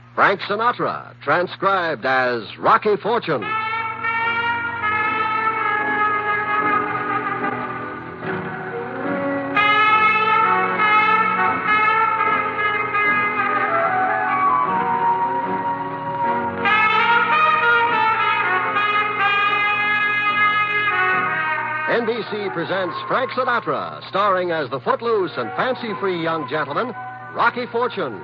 Frank Sinatra, transcribed as Rocky Fortune. NBC presents Frank Sinatra, starring as the footloose and fancy-free young gentleman, Rocky Fortune.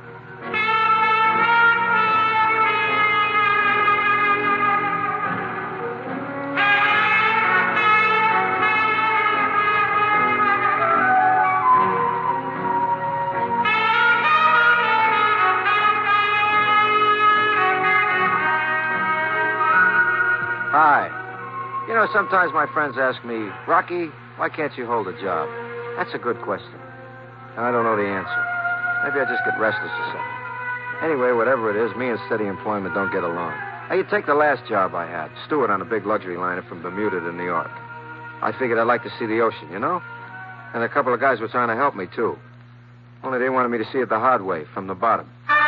Hi. You know, sometimes my friends ask me, Rocky, why can't you hold a job? That's a good question. And I don't know the answer. Maybe I just get restless or something. Anyway, whatever it is, me and steady employment don't get along. Now, you take the last job I had, steward on a big luxury liner from Bermuda to New York. I figured I'd like to see the ocean, you know? And a couple of guys were trying to help me, too. Only they wanted me to see it the hard way, from the bottom.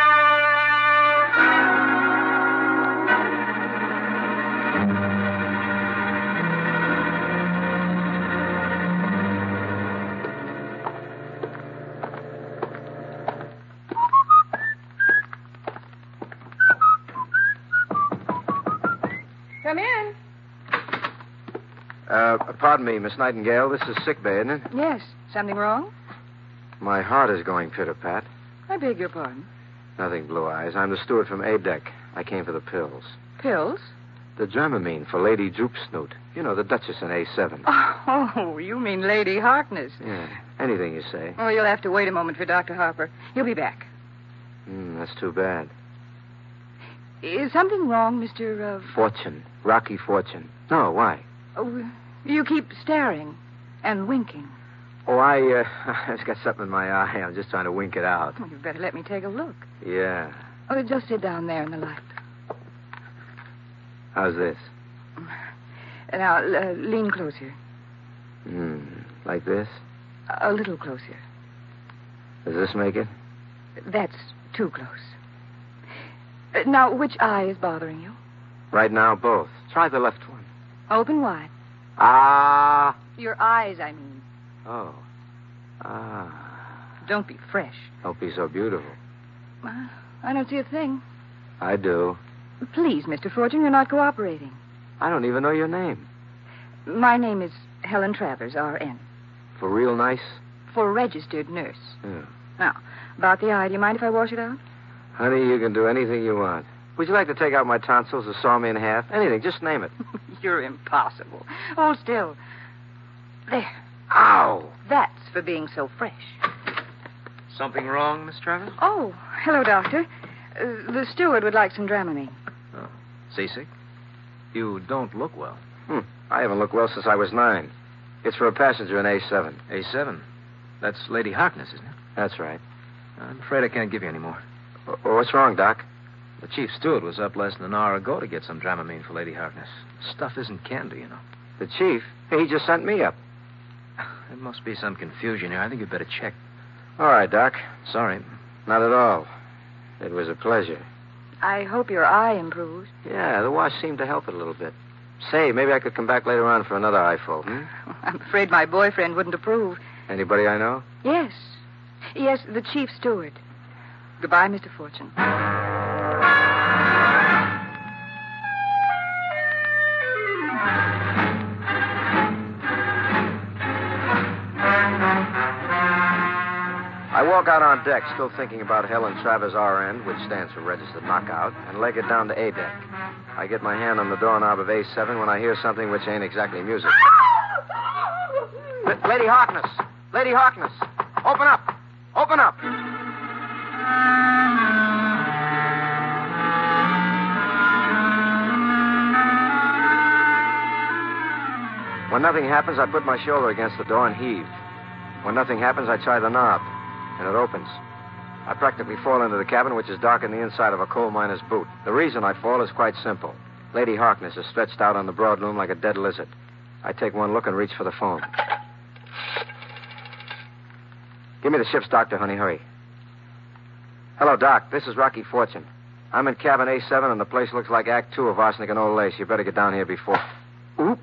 Come in. Pardon me, Miss Nightingale. This is sick bay, isn't it? Yes. Something wrong? My heart is going pitter-pat. I beg your pardon. Nothing, Blue Eyes. I'm the steward from A-Deck. I came for the pills. Pills? The Dramamine for Lady Droopsnoot. You know, the Duchess in A7. Oh, you mean Lady Harkness. Yeah, anything you say. Oh, you'll have to wait a moment for Dr. Harper. He'll be back. That's too bad. Is something wrong, Mr. Fortune. Rocky Fortune. No, why? Oh, you keep staring and winking. Oh, I've got something in my eye. I'm just trying to wink it out. Oh, you'd better let me take a look. Yeah. Oh, just sit down there in the light. How's this? Now, lean closer. Like this? A little closer. Does this make it? That's too close. Now, which eye is bothering you? Right now, both. Try the left one. Open wide. Ah. Your eyes, I mean. Oh. Ah. Don't be fresh. Don't be so beautiful. I don't see a thing. I do. Please, Mr. Fortune, you're not cooperating. I don't even know your name. My name is Helen Travers, R.N. For real nice? For registered nurse. Yeah. Now, about the eye, do you mind if I wash it out? Honey, you can do anything you want. Would you like to take out my tonsils or saw me in half? Anything, just name it. You're impossible. Hold still. There. Ow! That's for being so fresh. Something wrong, Miss Travers? Oh, hello, Doctor. The steward would like some Dramamine. Oh, seasick? You don't look well. I haven't looked well since I was 9. It's for a passenger in A7. A7? That's Lady Harkness, isn't it? That's right. I'm afraid I can't give you any more. What's wrong, Doc? The chief steward was up less than an hour ago to get some Dramamine for Lady Harkness. Stuff isn't candy, you know. The chief? He just sent me up. There must be some confusion here. I think you'd better check. All right, Doc. Sorry. Not at all. It was a pleasure. I hope your eye improves. Yeah, the wash seemed to help it a little bit. Say, maybe I could come back later on for another eyeful, I'm afraid my boyfriend wouldn't approve. Anybody I know? Yes. Yes, the chief steward. Goodbye, Mr. Fortune. I walk out on deck, still thinking about Helen Travers RN, which stands for Registered Knockout, and leg it down to A-Deck. I get my hand on the doorknob of A7 when I hear something which ain't exactly music. Lady Harkness! Lady Harkness! Open up! Open up! When nothing happens, I put my shoulder against the door and heave. When nothing happens, I try the knob, and it opens. I practically fall into the cabin, which is dark in the inside of a coal miner's boot. The reason I fall is quite simple. Lady Harkness is stretched out on the broad loom like a dead lizard. I take one look and reach for the phone. Give me the ship's doctor, honey. Hurry. Hello, Doc. This is Rocky Fortune. I'm in cabin A7, and the place looks like Act 2 of Arsenic and Old Lace. You better get down here before... Oop.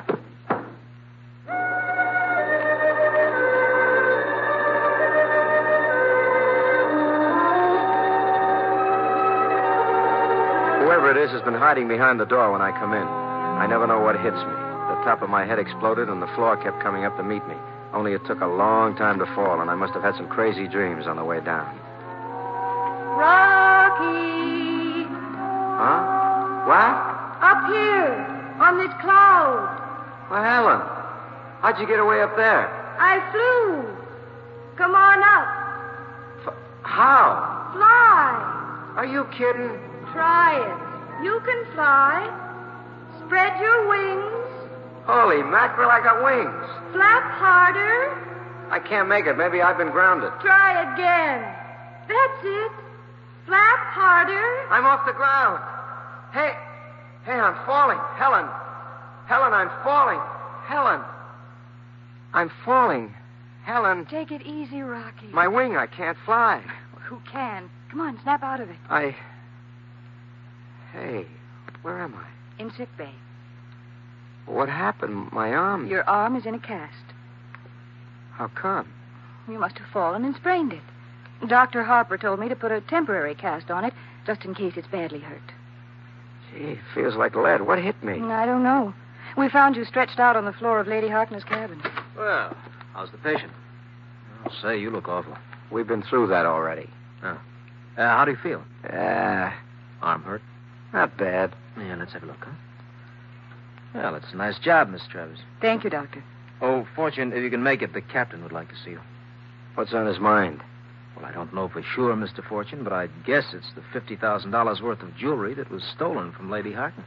Whoever it is has been hiding behind the door when I come in. I never know what hits me. The top of my head exploded, and the floor kept coming up to meet me. Only it took a long time to fall, and I must have had some crazy dreams on the way down. Rocky! Huh? What? Up here, on this cloud. Well, Helen, how'd you get away up there? I flew. Come on up. How? Fly. Are you kidding? Try it. You can fly. Spread your wings. Holy mackerel, I got wings. Flap harder. I can't make it. Maybe I've been grounded. Try again. That's it. Flap harder. I'm off the ground. Hey, I'm falling. Helen, I'm falling. Helen, I'm falling. Helen, Take it easy, Rocky. my wing, I can't fly. Who can? Come on, snap out of it. Hey, where am I? In sick bay. What happened? My arm? Your arm is in a cast. How come? You must have fallen and sprained it. Dr. Harper told me to put a temporary cast on it, just in case it's badly hurt. Gee, it feels like lead. What hit me? I don't know. We found you stretched out on the floor of Lady Harkness' cabin. Well, how's the patient? I'll say, you look awful. We've been through that already. Oh. How do you feel? Arm hurt? Not bad. Yeah, let's have a look, huh? Well, it's a nice job, Miss Travis. Thank you, Doctor. Oh, Fortune, if you can make it, the captain would like to see you. What's on his mind? Well, I don't know for sure, Mr. Fortune, but I'd guess it's the $50,000 worth of jewelry that was stolen from Lady Harkness.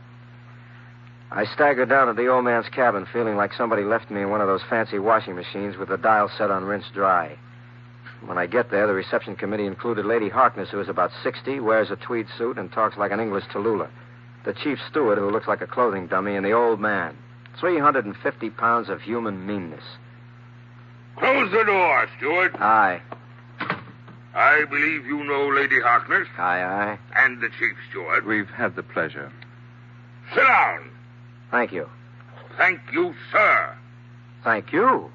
I staggered down to the old man's cabin, feeling like somebody left me in one of those fancy washing machines with the dial set on rinse dry. When I get there, the reception committee included Lady Harkness, who is about 60, wears a tweed suit, and talks like an English Tallulah. The chief steward, who looks like a clothing dummy, and the old man. 350 pounds of human meanness. Close the door, steward. Aye. I believe you know Lady Harkness Aye. and the chief steward. We've had the pleasure. Sit down. Thank you. Thank you, sir. Thank you.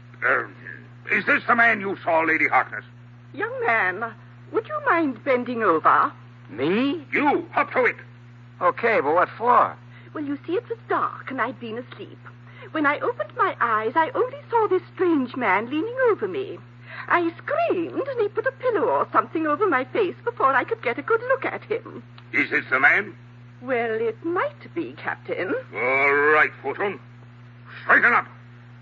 Is this the man you saw, Lady Harkness? Young man, would you mind bending over? Me? You, up to it. Okay, but what for? Well, you see, it was dark and I'd been asleep. When I opened my eyes, I only saw this strange man leaning over me. I screamed, and he put a pillow or something over my face before I could get a good look at him. Is this the man? Well, it might be, Captain. All right, Fortune. Straighten up.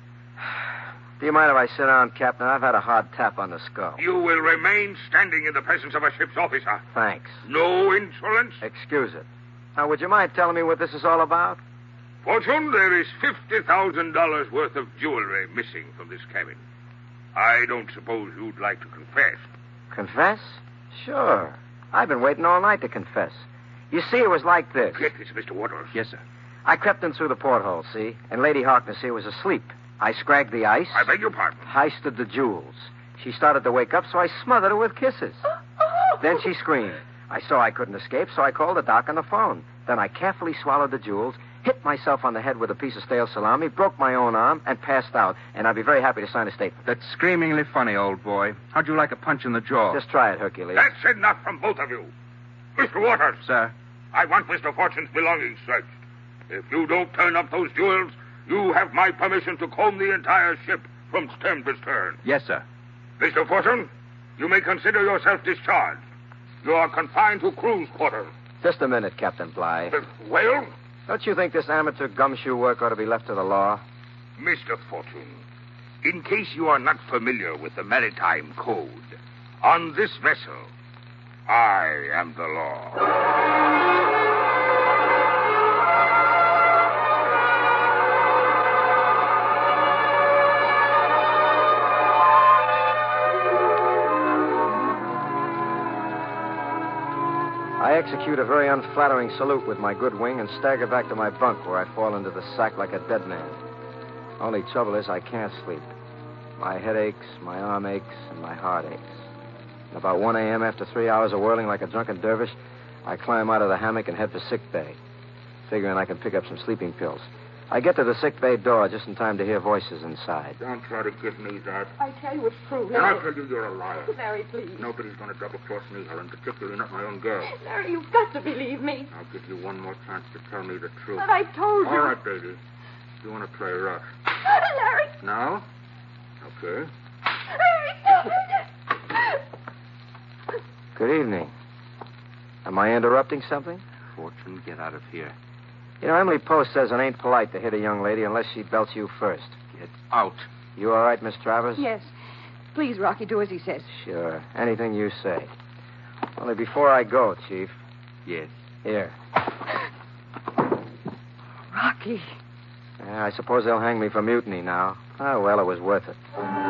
Do you mind if I sit down, Captain? I've had a hard tap on the skull. You will remain standing in the presence of a ship's officer. Thanks. No insolence. Excuse it. Now, would you mind telling me what this is all about? Fortune, there is $50,000 worth of jewelry missing from this cabin. I don't suppose you'd like to confess. Confess? Sure. I've been waiting all night to confess. You see, it was like this. Get this, Mr. Waters. Yes, sir. I crept in through the porthole, see? And Lady Harkness here was asleep. I scragged the ice. I beg your pardon. Heisted the jewels. She started to wake up, so I smothered her with kisses. Then she screamed. I saw I couldn't escape, so I called the doc on the phone. Then I carefully swallowed the jewels, hit myself on the head with a piece of stale salami, broke my own arm, and passed out. And I'd be very happy to sign a statement. That's screamingly funny, old boy. How'd you like a punch in the jaw? Just try it, Hercules. That's enough from both of you. Mr. Waters. Sir? I want Mr. Fortune's belongings searched. If you don't turn up those jewels, you have my permission to comb the entire ship from stem to stern. Yes, sir. Mr. Fortune, you may consider yourself discharged. You are confined to crew's quarters. Just a minute, Captain Bligh. Well? Don't you think this amateur gumshoe work ought to be left to the law? Mr. Fortune, in case you are not familiar with the maritime code, on this vessel, I am the law. I execute a very unflattering salute with my good wing and stagger back to my bunk where I fall into the sack like a dead man. Only trouble is I can't sleep. My head aches, my arm aches, and my heart aches. About 1 a.m., after 3 hours of whirling like a drunken dervish, I climb out of the hammock and head for sick bay, figuring I can pick up some sleeping pills. I get to the sick bay door just in time to hear voices inside. Don't try to give me that. I tell you it's true, And I Larry. tell you you're a liar. Larry, please. Nobody's going to double-cross me, Helen, particularly not my own girl. Larry, you've got to believe me. I'll give you one more chance to tell me the truth. But I told you. All right, baby. You want to play rough. Larry. Now? Okay. Good evening. Am I interrupting something? Fortune, get out of here. You know, Emily Post says it ain't polite to hit a young lady unless she belts you first. Get out. You all right, Miss Travers? Yes. Please, Rocky, do as he says. Sure. Anything you say. Only before I go, Chief. Yes. Here. Rocky. I suppose they'll hang me for mutiny now. Oh, well, it was worth it.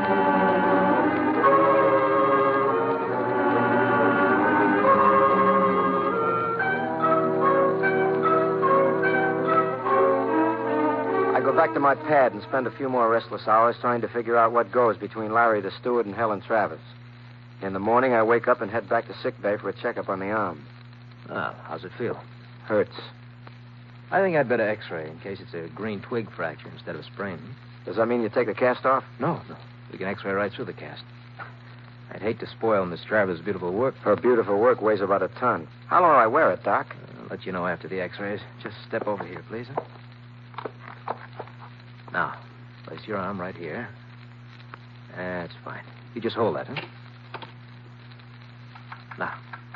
I go back to my pad and spend a few more restless hours trying to figure out what goes between Larry the steward and Helen Travers. In the morning, I wake up and head back to sick bay for a checkup on the arm. Well, how's it feel? Hurts. I think I'd better x-ray in case it's a green twig fracture instead of a sprain. Does that mean you take the cast off? No. We can x-ray right through the cast. I'd hate to spoil Miss Travers' beautiful work. Her beautiful work weighs about a ton. How long will I wear it, Doc? I'll let you know after the x-rays. Just step over here, please. Huh? Now, place your arm right here. That's fine. You just hold that, huh? Now.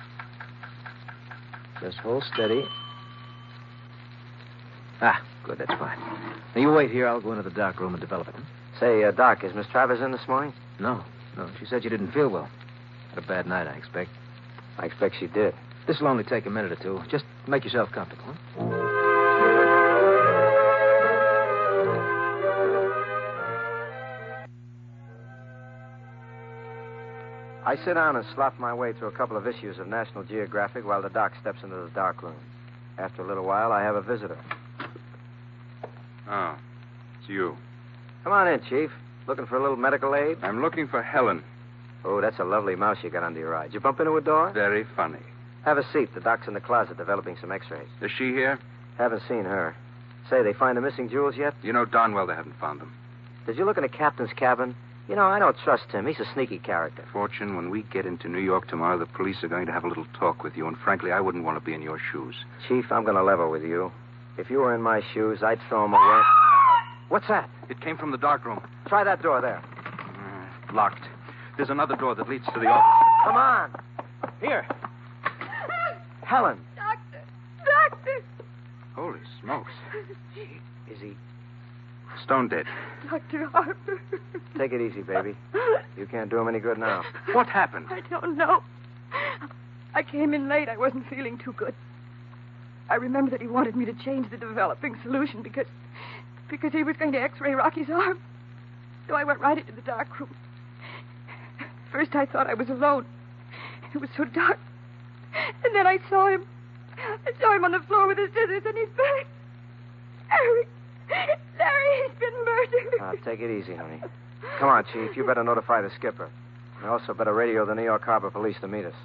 Just hold steady. Ah, good, that's fine. Now, you wait here. I'll go into the dark room and develop it. Huh? Say, Doc, is Miss Travers in this morning? No. She said you didn't feel well. Had a bad night, I expect. I expect she did. This will only take a minute or two. Just make yourself comfortable, huh? I sit down and slop my way through a couple of issues of National Geographic while the doc steps into the dark room. After a little while, I have a visitor. Oh, it's you. Come on in, Chief. Looking for a little medical aid? I'm looking for Helen. Oh, that's a lovely mouse you got under your eye. Did you bump into a door? Very funny. Have a seat. The doc's in the closet developing some x-rays. Is she here? Haven't seen her. Say, they find the missing jewels yet? You know darn well they haven't found them. Did you look in the captain's cabin? You know, I don't trust him. He's a sneaky character. Fortune, when we get into New York tomorrow, the police are going to have a little talk with you, and frankly, I wouldn't want to be in your shoes. Chief, I'm going to level with you. If you were in my shoes, I'd throw them away. What's that? It came from the dark room. Try that door there. Locked. There's another door that leads to the office. Come on. Here. Helen. Doctor! Holy smokes. Is he... Stone dead. Dr. Harper. Take it easy, baby. You can't do him any good now. What happened? I don't know. I came in late. I wasn't feeling too good. I remember that he wanted me to change the developing solution because he was going to x-ray Rocky's arm. So I went right into the dark room. First I thought I was alone. It was so dark. And then I saw him. I saw him on the floor with his scissors in his back. Larry, he's been murdered. Take it easy, honey. Come on, Chief. You better notify the skipper. You also better radio the New York Harbor Police to meet us.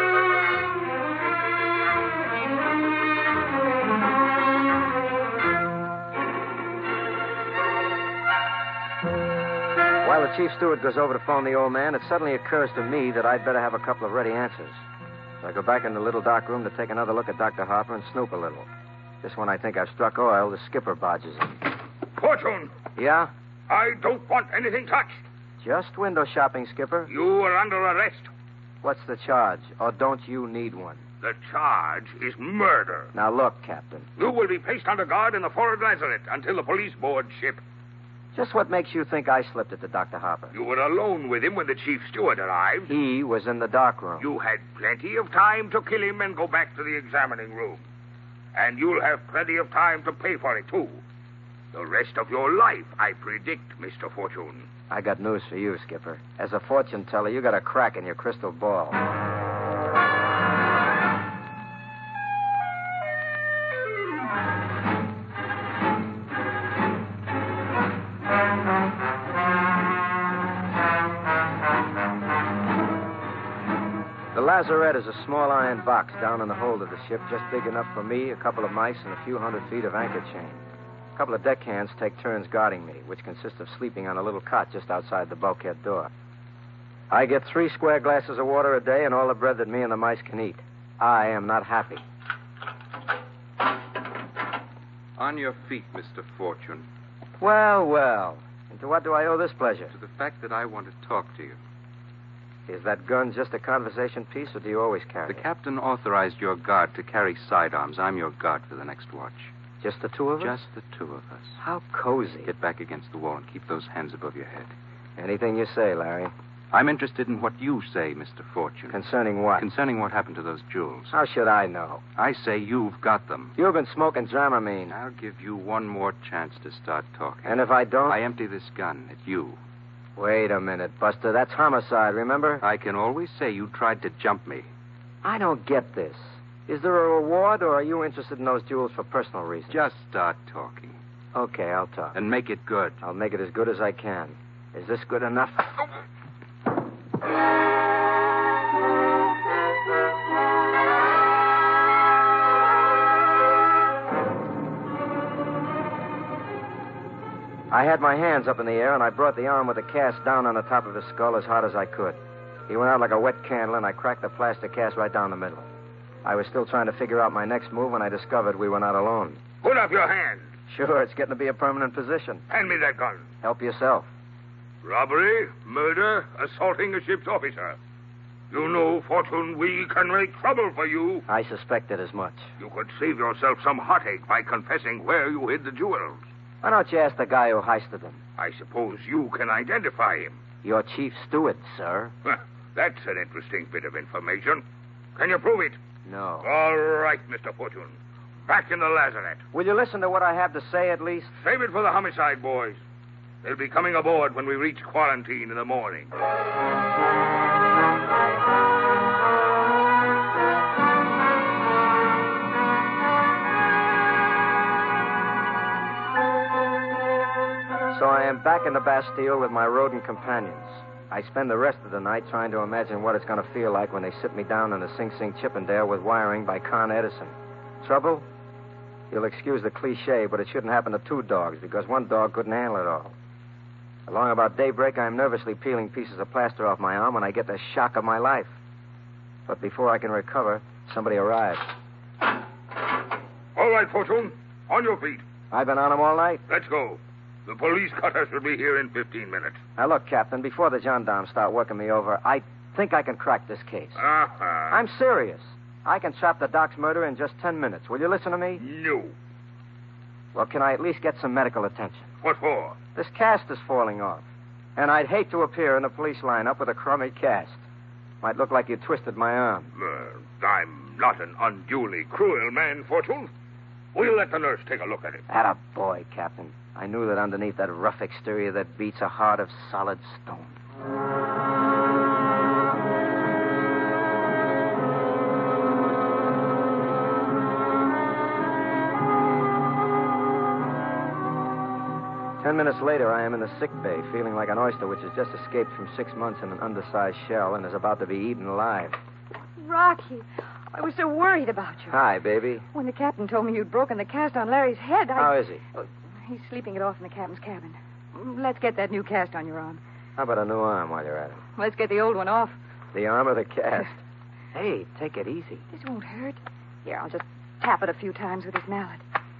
While the chief steward goes over to phone the old man, it suddenly occurs to me that I'd better have a couple of ready answers. So I go back in the little dark room to take another look at Dr. Harper and snoop a little. Just when I think I've struck oil, the skipper barges in. Fortune, Yeah? I don't want anything touched. Just window shopping, Skipper. You are under arrest. What's the charge? Or don't you need one? The charge is murder. Now look, Captain. You will be placed under guard in the forward lazarette until the police board ship. Just what makes you think I slipped it to Dr. Harper? You were alone with him when the chief steward arrived. He was in the dark room. You had plenty of time to kill him and go back to the examining room. And you'll have plenty of time to pay for it, too. The rest of your life, I predict, Mr. Fortune. I got news for you, Skipper. As a fortune teller, you got a crack in your crystal ball. lazarette is a small iron box down in the hold of the ship, just big enough for me, a couple of mice, and a few 100 feet of anchor chain. A couple of deckhands take turns guarding me, which consists of sleeping on a little cot just outside the bulkhead door. I get 3 square glasses of water a day and all the bread that me and the mice can eat. I am not happy. On your feet, Mr. Fortune. Well, well. And to what do I owe this pleasure? To the fact that I want to talk to you. Is that gun just a conversation piece, or do you always carry The it? captain authorized your guard to carry sidearms. I'm your guard for the next watch. Just the two of us? Just the two of us. How cozy. Get back against the wall and keep those hands above your head. Anything you say, Larry. I'm interested in what you say, Mr. Fortune. Concerning what? Concerning what happened to those jewels. How should I know? I say you've got them. You've been smoking Dramamine. I'll give you one more chance to start talking. And if I don't? I empty this gun at you. Wait a minute, Buster. That's homicide, remember? I can always say you tried to jump me. I don't get this. Is there a reward, or are you interested in those jewels for personal reasons? Just start talking. Okay, I'll talk. And make it good. I'll make it as good as I can. Is this good enough? I had my hands up in the air, and I brought the arm with the cast down on the top of his skull as hard as I could. He went out like a wet candle, and I cracked the plastic cast right down the middle. I was still trying to figure out my next move when I discovered we were not alone. Put up your hand. Sure, it's getting to be a permanent position. Hand me that gun. Help yourself. Robbery, murder, assaulting a ship's officer. You know, Fortune, we can make trouble for you. I suspected as much. You could save yourself some heartache by confessing where you hid the jewels. Why don't you ask the guy who heisted them? I suppose you can identify him. Your chief steward, sir. That's an interesting bit of information. Can you prove it? No. All right, Mr. Fortune. Back in the lazarette. Will you listen to what I have to say, at least? Save it for the homicide boys. They'll be coming aboard when we reach quarantine in the morning. So I am back in the Bastille with my rodent companions. I spend the rest of the night trying to imagine what it's going to feel like when they sit me down in a Sing Sing Chippendale with wiring by Con Edison. Trouble? You'll excuse the cliche, but it shouldn't happen to 2 dogs because 1 dog couldn't handle it all. Along about daybreak, I'm nervously peeling pieces of plaster off my arm when I get the shock of my life. But before I can recover, somebody arrives. All right, Fortune. On your feet. I've been on them all night. Let's go. The police cutter should be here in 15 minutes. Now, look, Captain, before the gendarmes start working me over, I think I can crack this case. Uh-huh. I'm serious. I can trap the Doc's murder in just 10 minutes. Will you listen to me? No. Well, can I at least get some medical attention? What for? This cast is falling off. And I'd hate to appear in the police lineup with a crummy cast. Might look like you twisted my arm. I'm not an unduly cruel man, Fortune. We'll let the nurse take a look at it. Atta boy, Captain. I knew that underneath that rough exterior that beats a heart of solid stone. Ten minutes later, I am in the sick bay, feeling like an oyster which has just escaped from 6 months in an undersized shell and is about to be eaten alive. Rocky, I was so worried about you. Hi, baby. When the captain told me you'd broken the cast on Larry's head, How is he? He's sleeping it off in the captain's cabin. Let's get that new cast on your arm. How about a new arm while you're at it? Let's get the old one off. The arm or the cast? Hey, take it easy. This won't hurt. Here, I'll just tap it a few times with this mallet.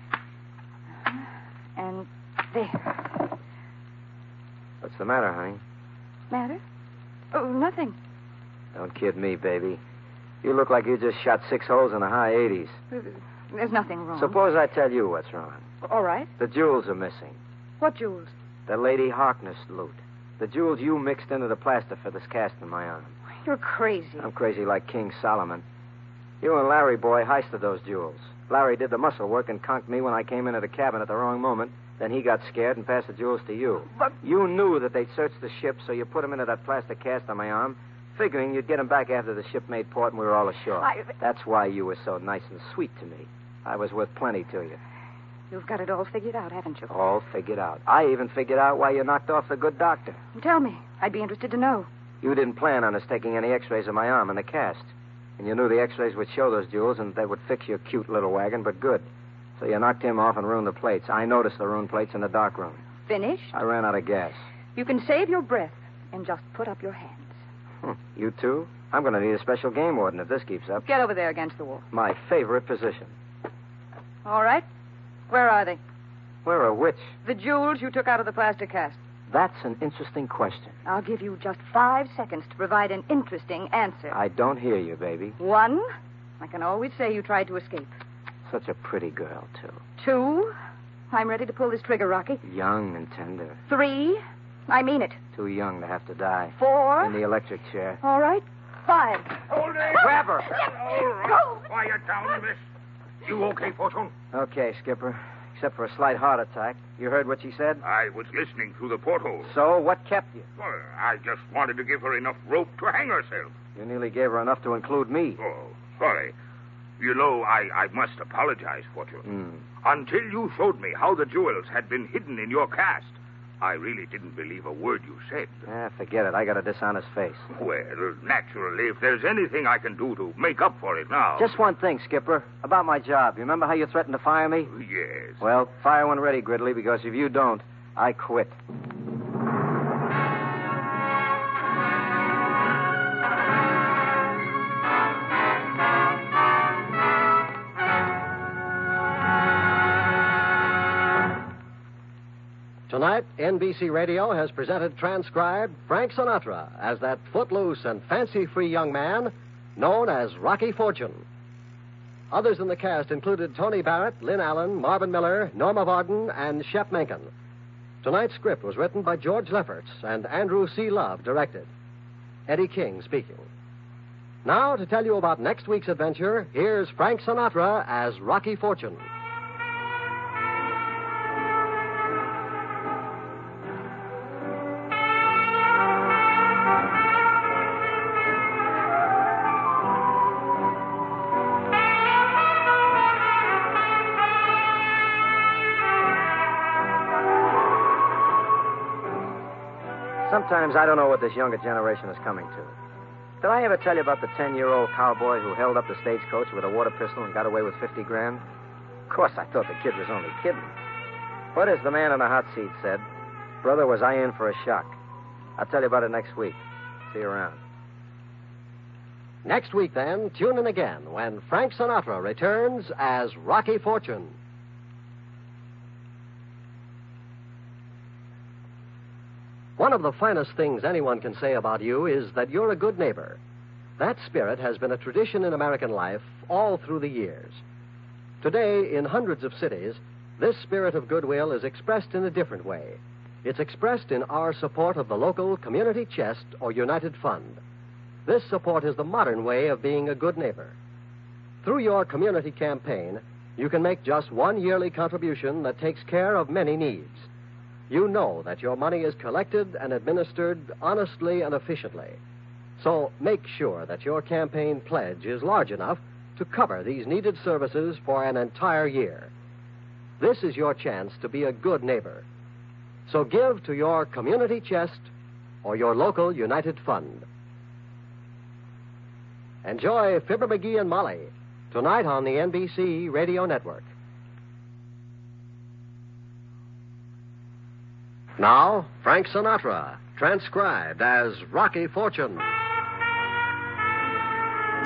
And there. What's the matter, honey? Matter? Oh, nothing. Don't kid me, baby. You look like you just shot 6 holes in the high 80s. There's nothing wrong. Suppose I tell you what's wrong. All right. The jewels are missing. What jewels? The Lady Harkness loot. The jewels you mixed into the plaster for this cast in my arm. You're crazy. I'm crazy like King Solomon. You and Larry boy heisted those jewels. Larry did the muscle work and conked me when I came into the cabin at the wrong moment. Then he got scared and passed the jewels to you. But you knew that they'd searched the ship, so you put them into that plastic cast on my arm, figuring you'd get them back after the ship made port and we were all ashore. That's why you were so nice and sweet to me. I was worth plenty to you. You've got it all figured out, haven't you? All figured out. I even figured out why you knocked off the good doctor. Tell me. I'd be interested to know. You didn't plan on us taking any x-rays of my arm in the cast. And you knew the x-rays would show those jewels and they would fix your cute little wagon, but good. So you knocked him off and ruined the plates. I noticed the ruined plates in the darkroom. Finished? I ran out of gas. You can save your breath and just put up your hands. You too? I'm going to need a special game warden if this keeps up. Get over there against the wall. My favorite position. All right. Where are they? Where are which? The jewels you took out of the plaster cast. That's an interesting question. I'll give you just 5 seconds to provide an interesting answer. I don't hear you, baby. 1, I can always say you tried to escape. Such a pretty girl, too. 2, I'm ready to pull this trigger, Rocky. Young and tender. 3, I mean it. Too young to have to die. 4. In the electric chair. All right. 5. Hold it! Grab her. All right. Quiet down, miss. You okay, Fortune? Okay, Skipper. Except for a slight heart attack. You heard what she said? I was listening through the porthole. So, what kept you? Well, I just wanted to give her enough rope to hang herself. You nearly gave her enough to include me. Oh, sorry. You know, I must apologize, Fortune. Until you showed me how the jewels had been hidden in your cast, I really didn't believe a word you said. Forget it. I got a dishonest face. Well, naturally, if there's anything I can do to make up for it now... Just one thing, Skipper. About my job. You remember how you threatened to fire me? Yes. Well, fire when ready, Gridley, because if you don't, I quit. Tonight, NBC Radio has presented transcribed Frank Sinatra as that footloose and fancy-free young man known as Rocky Fortune. Others in the cast included Tony Barrett, Lynn Allen, Marvin Miller, Norma Varden, and Shep Menken. Tonight's script was written by George Lefferts and Andrew C. Love directed. Eddie King speaking. Now, to tell you about next week's adventure, here's Frank Sinatra as Rocky Fortune. Sometimes I don't know what this younger generation is coming to. Did I ever tell you about the 10-year-old cowboy who held up the stagecoach with a water pistol and got away with 50 grand? Of course, I thought the kid was only kidding. But as the man in the hot seat said, brother, was I in for a shock. I'll tell you about it next week. See you around. Next week, then, tune in again when Frank Sinatra returns as Rocky Fortune. One of the finest things anyone can say about you is that you're a good neighbor. That spirit has been a tradition in American life all through the years. Today, in hundreds of cities, this spirit of goodwill is expressed in a different way. It's expressed in our support of the local community chest or United Fund. This support is the modern way of being a good neighbor. Through your community campaign, you can make just one yearly contribution that takes care of many needs. You know that your money is collected and administered honestly and efficiently. So make sure that your campaign pledge is large enough to cover these needed services for an entire year. This is your chance to be a good neighbor. So give to your community chest or your local United Fund. Enjoy Fibber McGee and Molly tonight on the NBC Radio Network. Now, Frank Sinatra, transcribed as Rocky Fortune.